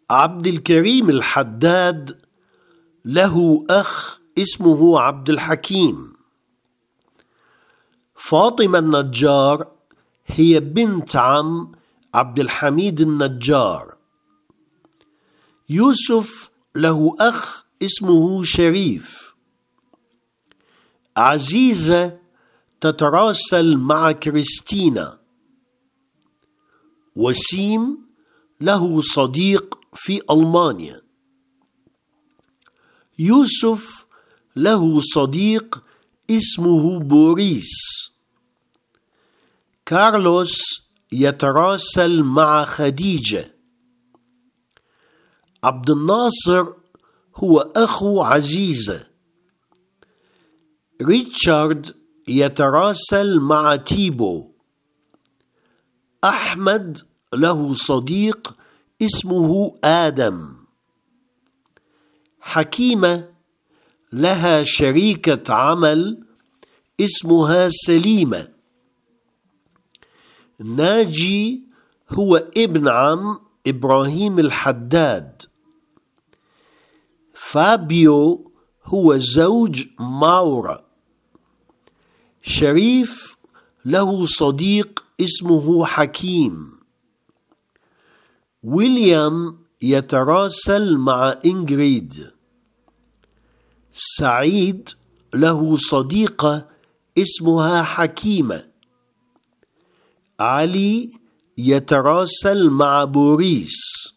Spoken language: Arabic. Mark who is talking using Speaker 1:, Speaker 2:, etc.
Speaker 1: عبد الكريم الحداد له أخ اسمه عبد الحكيم. فاطمة النجار هي بنت عم عبد الحميد النجار. يوسف له أخ اسمه شريف. عزيزة تتراسل مع كريستينا. وسيم له صديق في ألمانيا. يوسف له صديق اسمه بوريس. كارلوس يتراسل مع خديجة. عبد الناصر هو أخو عزيزة. ريتشارد يتراسل مع تيبو. أحمد له صديق اسمه آدم. حكيمة لها شريكة عمل اسمها سليمة. ناجي هو ابن عم إبراهيم الحداد. فابيو هو زوج ماورا. شريف له صديق اسمه حكيم. ويليام يتراسل مع إنجريد. سعيد له صديقة اسمها حكيمة. علي يتراسل مع بوريس.